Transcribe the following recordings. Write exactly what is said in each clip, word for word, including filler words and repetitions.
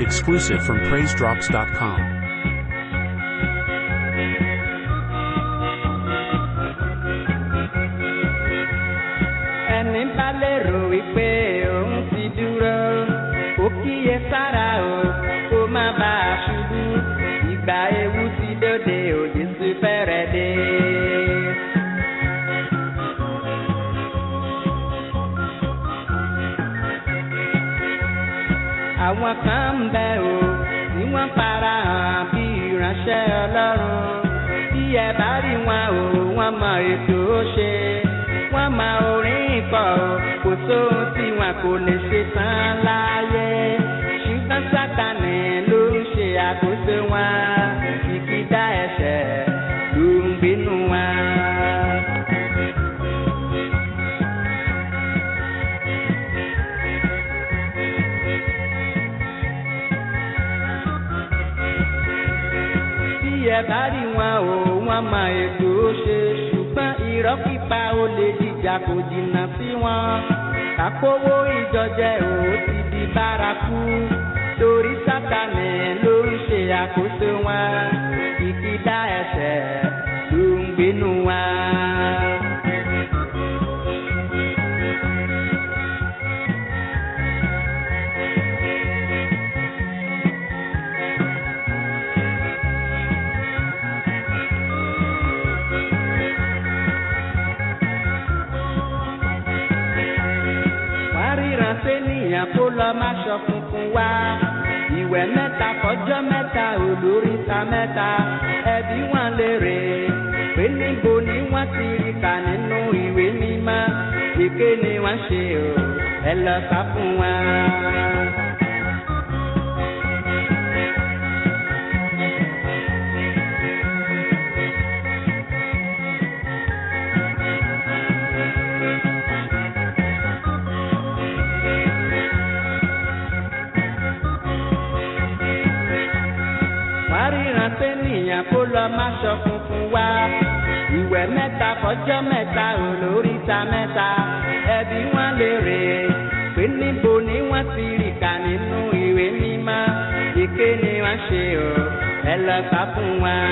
Exclusive from praise drops dot com. Ẹni bá lérò wípé òun ti dúró, ó kíyè sára o, kó má bàa ṣubú. Ìgbà ewu ti dóde, òjì ti fẹ́rẹ̀ dé. Àwọn kan ń bẹ o, tí wọ́n fara hàn bí ìránṣẹ́ Ọlọ́run. Bí ẹ bá rí wọn o, wọ́n mọ ètò ó ṣe. Wọ́n mọ orin ikọ̀ o, kò sóhun tí wọn kò lè ṣe tán láyé. Ṣùgbọ́n Sátánì ló ń ṣe àkóso wọn. Ìkìdá ẹ̀ṣẹ̀ ló ń gbénú wọn. Bí ẹ bá rí wọn o, wọ́n mọ ètò ó ṣe. Ṣùgbọ́n irọ́ pípa ó lè dìjà kò jìnnà sí wọn. Àpòwó ìjọjẹ ò ti di bárakú. Torí Sátánì ló ń ṣe àkóso wọn. Ìkìdá ẹ̀ṣẹ̀ ló ń gbénú wọn. Sẹ́niyàn kó lọ má ṣọ funfun wá. Ìwẹ̀ mẹ́ta fọjọ́ mẹ́ta olóríta mẹ́ta. Ẹbí wọn léèrè pé níbo ni wọ́n ti rí kà nínú ìwé mímọ́. Èké ni wọ́n ṣe o, ẹ lọ sá fún wọn. Sẹ́niyàn kó lọ má ṣọ funfun wá. Ìwẹ̀ mẹ́ta fọjọ́ mẹ́ta olóríta mẹ́ta. Ẹbí wọn léèrè pé níbo ni wọ́n ti rí kà nínú ìwé mímọ́. Èké ni wọ́n ṣe o, ẹ lọ sá fún wọn.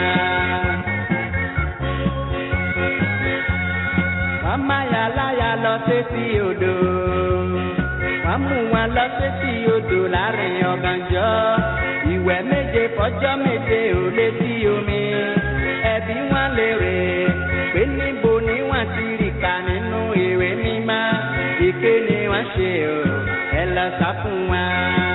Wọ́n máa yà láyà lọ sétí odò. Wọ́n mú wọn lọ sétí odò láàrin ọ̀gànjọ́. Ìwẹ̀ méje fọjọ́ méje ò létí omi. Ẹbí wọn léèrè pé níbo ni wọ́n ti rí kà nínú ìwé mímọ́. Èké ni wọ́n ṣe o, ẹ lọ sá fún wọn.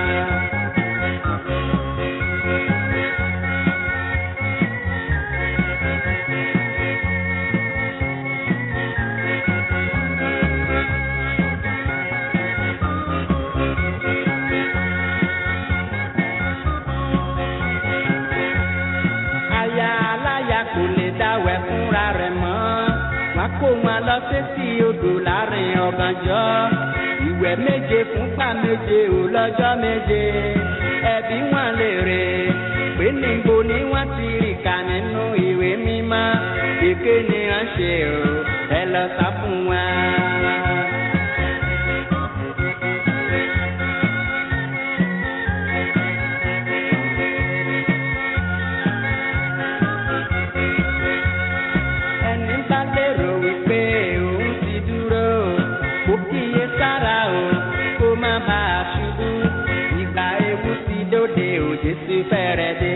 Kò lè dáwẹ̀ fúnra rẹ̀ mọ́. Wọ́n kó wọn lọ sétí odò láàrin ọ̀gànjọ́. Ìwẹ̀ méje fúngbà méje ò lọ́jọ́ méje. Ẹbí wọn léèrè pé níbo ni wọ́n ti rí kà nínú ìwé mímọ́. Èké ni wọ́n ṣe o, ẹ lọ sá fún wọn. Jésù fẹ́rẹ̀ dé.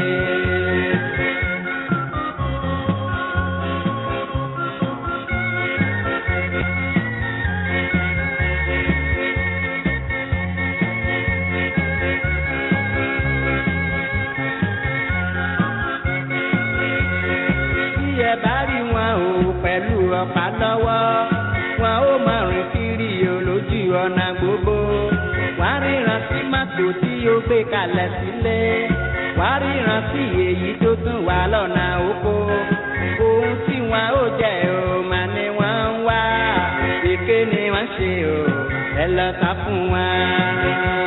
Bí ẹ bá rí wọn o pẹ̀lú ọ̀pá lọ́wọ́, wọn ó máa rìn kiri olójú ọ̀nà gbogbo. Wá ríran sí mọ́tò tí ó gbé kalẹ̀ sílé. Wá ríran sí èyí tó tún wà lọ́nà oko. Ohun tí wọn ó jẹ o mà ni wọ́n ń wá. Èké ni wọ́n ṣe o, ẹ lọ sá fún wọn.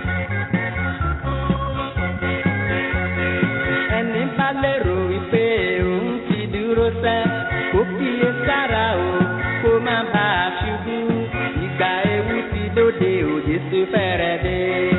lérò wípé fẹ́rẹ̀ dé.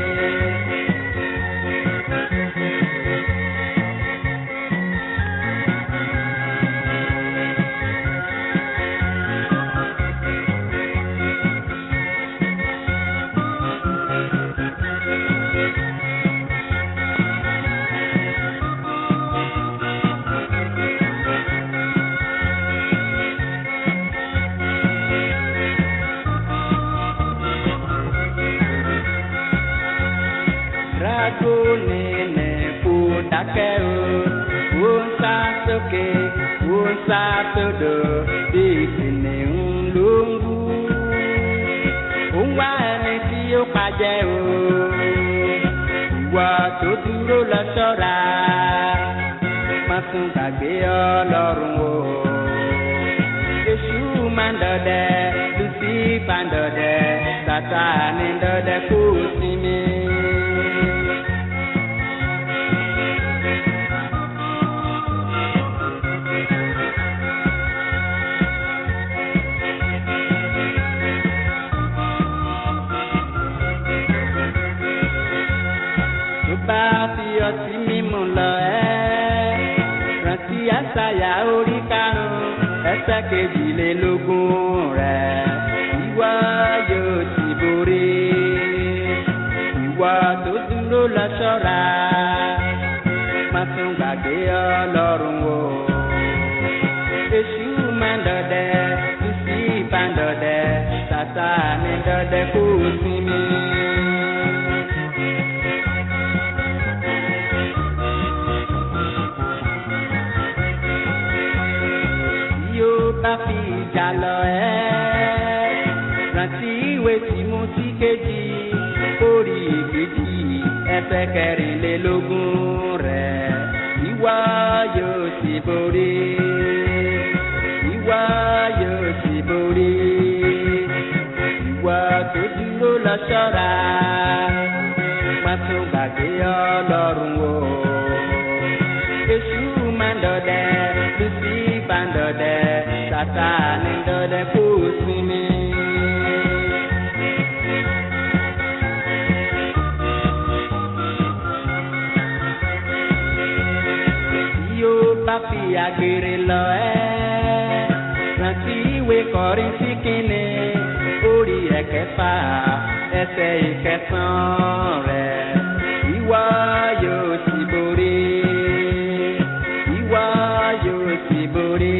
Rago nene kò dákẹ́ o, ó ń sá sókè, ó ń sá sódò, bí kìnìún ló ń wú. Ó ń wá ẹni tí ó pajẹ o, ìwọ tó dúró lọ ṣọ́ra, má tún gbàgbé Ọlọ́run o. Èṣù máa ń dọdẹ, Lúsífà ń dọdẹ, Sátánì ń dọdẹ kó sinmi. Bá fi ọtí mímu lọ ẹ́, rántí Àìsáyà orí karùn-ún ẹsẹ̀ kejìlélógún rẹ̀. Ìwọ yóò ti borí, ìwọ tó dúró lọ ṣọ́ra, má tún gbàgbé Ọlọ́run o. Èṣù máa ń dọdẹ, Lúsífà ń dọdẹ, Sátánì ń dọdẹ kó sinmi. Bá fi ìjà lọ ẹ́, rántí ìwé Tímótì kejì orí ìkejì ẹsẹ̀ kẹrìnlélógún rẹ̀. Ìwọ yóò sì borí, ìwọ yóò sì borí, ìwọ tó dúró lọ ṣọ́ra, má tún gbàgbé Ọlọ́run o. Èṣù máa ń dọdẹ, Lúsífà ń dọdẹ, Sátánì ń dọdẹ kó sinmi. Tí ó bá fi àgbèrè lọ ẹ́, rántí ìwé Kọ́ríńtì kìíní orí ẹ̀kẹfà ẹsẹ̀ ìkẹsàn-án rẹ̀. Ìwọ yóò sì borí, ìwọ yóò sì borí,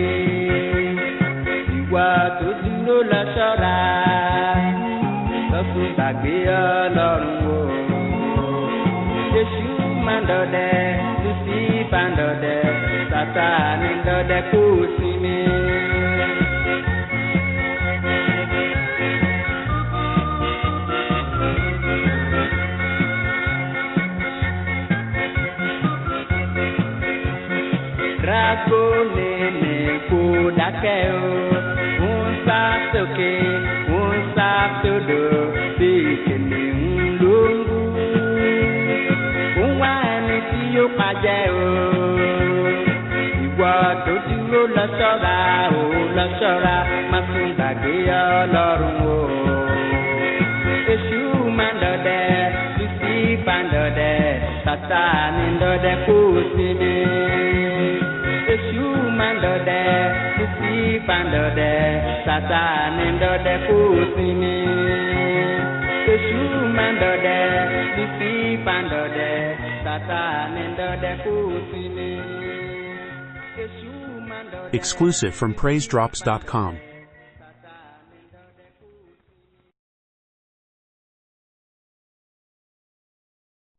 ìwọ tó dúró lọ ṣọ́ra, lọ tún gbàgbé Ọlọ́run o. Èṣù máa ń dọdẹ, Lúsífà ń dọdẹ, Sátánì ń dọdẹ kó sinmi. Rago nene kò dákẹ́ o, ó ń sá sókè, ó ń sá sódò, bí kìnìún ló ń wú. Ó ń wá ẹni tí yóò pajẹ o, ìwọ tó dúró lọ ṣọ́ra o, lọ ṣọ́ra, má tún gbàgbé Ọlọ́run o. Èṣù máa ń dọdẹ, Lúsífà ń dọdẹ, Sátánì ń dọdẹ kó sinmi. Èṣù máa ń dọdẹ, Lúsífà ń dọdẹ, Sátánì ń dọdẹ kó sinmi. Èṣù máa ń dọdẹ, Lúsífà ń dọdẹ, Sátánì ń dọdẹ kó sinmi. Exclusive from praise drops dot com.